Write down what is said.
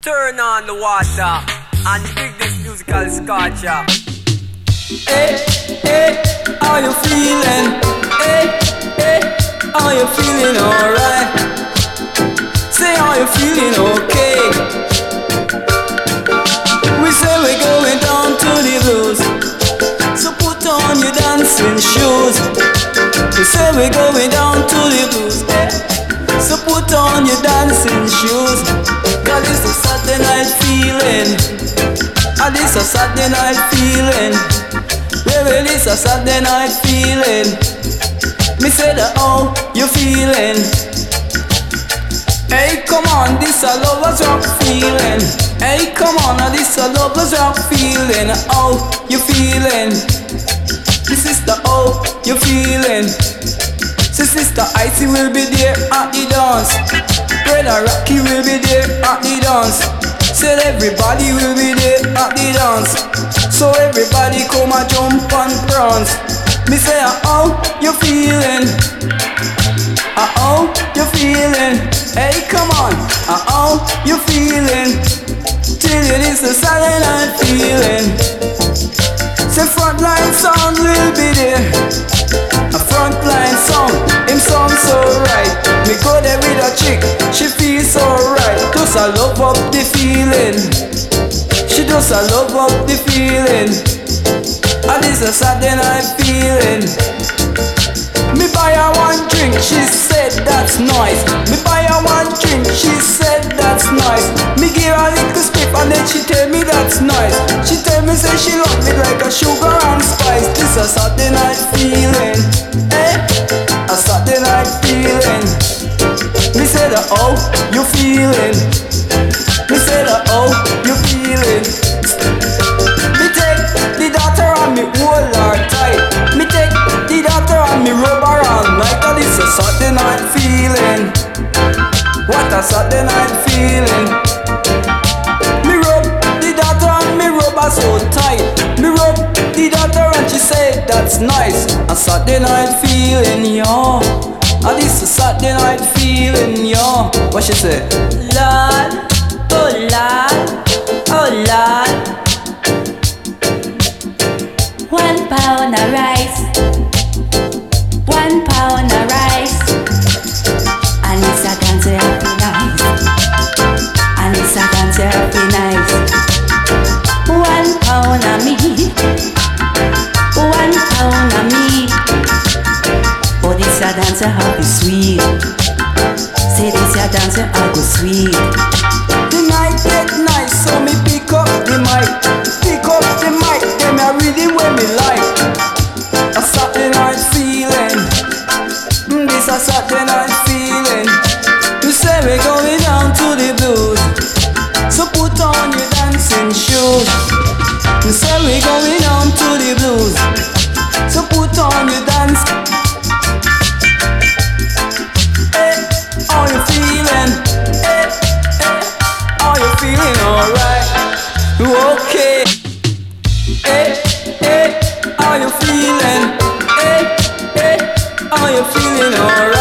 Turn on the water and dig this musical sculpture. Hey, hey, how you feeling? Hey, hey, how you feeling alright? Say how you feeling okay? We say we're going down to the blues, so put on your dancing shoes. We say we're going down to the blues, eh? So put on your dancing shoes. Cause it's a Saturday night feeling. And it's a Saturday night feeling. Baby, it's a Saturday night feeling. Me say that, oh, you feeling. Hey, come on, this a lovers rock feeling. Hey, come on, this a lovers rock feeling. Oh, you feeling. This is the oh, you feeling. Sister Icy will be there at the dance. Brother Rocky will be there at the dance. Said everybody will be there at the dance. So everybody come and jump and prance. Me say, oh, you feeling? Oh, you feeling? Hey, come on. Oh, you feeling? Till it is a Saturday night feeling. Say frontline sound will be there. A frontline song, him sound so right. Me go there with a chick, she feels so right. Just a love up the feeling. She just a love up the feeling. And it's a Saturday night feeling. Me buy her one drink, she said that's nice. Me buy her one drink, she said that's nice. Me give her a little spit and then she tell me that's nice. She tell me say she love me like a sugar and spice. This a Saturday night feeling, eh? A Saturday night feeling. Me say that oh, you feeling. Me say that oh, you feeling. Me take the daughter and me hold her tight. Me take the daughter and me rub her all night. And it's a Saturday night feeling. What a Saturday night feeling. Me rub the daughter and me rub her so tight. Me rub the daughter and she said that's nice. A Saturday night feeling, yo. And it's a Saturday night feeling, yo. What she say? Lord, oh Lord, oh Lord. 1 pound of rice, 1 pound of rice. And it's a dance happy nice. And it's a dance happy nice. 1 pound of meat, 1 pound of meat. Oh, this a dance happy sweet. Say this a dance happy sweet. The night get nice, so me pick up the mic. Pick up the mic, them a really when me like. A Saturday night feeling. This a Saturday night feeling. You say we going down to the blues, so put on your dancing shoes. You say we going down to the blues, so put on your dance. Hey, how you feeling? Hey, hey, how you feeling alright? Okay. Hey, hey, how you feeling? Hey, hey, how you feeling alright?